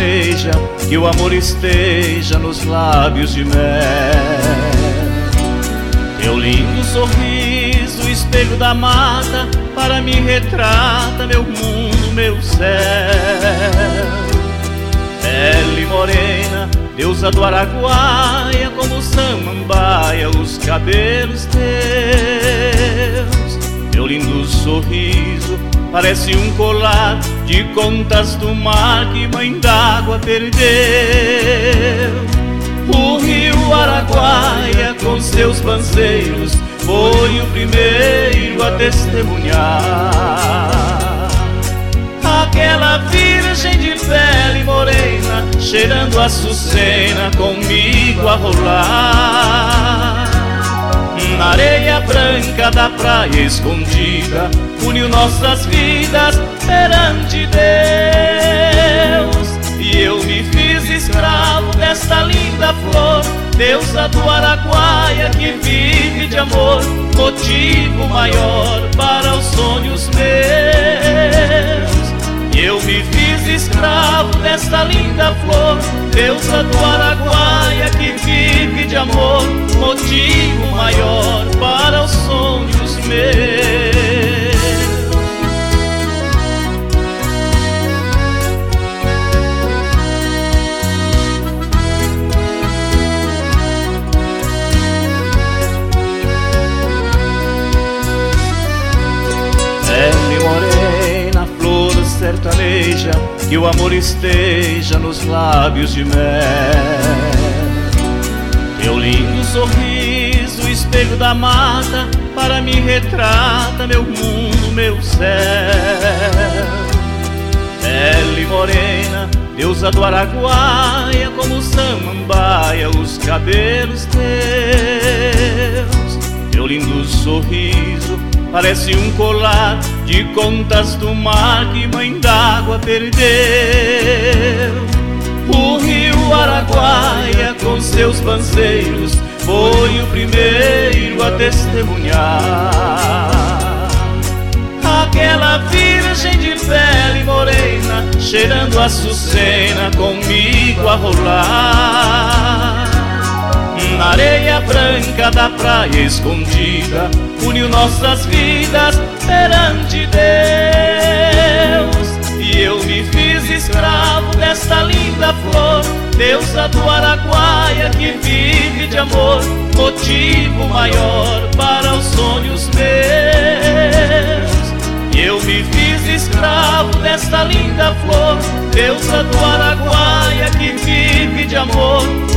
sertaneja, que o amor esteja nos lábios de mel. Teu lindo sorriso, espelho da mata, para mim retrata meu mundo, meu céu. Pele morena, deusa do Araguaia, como samambaia, os cabelos teus. Teu lindo sorriso parece um colar de contas do mar que mãe d'água perdeu. O rio Araguaia com seus banzeiros foi o primeiro a testemunhar. Aquela virgem de pele morena, cheirando a açucena, comigo a rolar. Na areia branca da praia escondida, uniu nossas vidas perante Deus. E eu me fiz escravo desta linda flor, deusa do Araguaia que vive de amor, motivo maior para os sonhos meus. E eu me fiz escravo desta linda flor, deusa do Araguaia que vive de amor, motivo maior para os sonhos meus. Pele morena, flor sertaneja, que o amor esteja nos lábios de mel. Teu lindo sorriso, espelho da mata, para mim retrata meu mundo, meu céu. Pele morena, deusa do Araguaia, como samambaia, os cabelos teus. Teu lindo sorriso parece um colar de contas do mar que mãe d'água perdeu. O rio Araguaia com seus banzeiros foi o primeiro a testemunhar. Aquela virgem de pele morena, cheirando a açucena, comigo a rolar. Na areia branca da praia escondida, uniu nossas vidas perante Deus. E eu me fiz escravo desta linda flor, deusa do Araguaia que vive de amor, motivo maior para os sonhos meus. E eu me fiz escravo desta linda flor, deusa do Araguaia que vive de amor,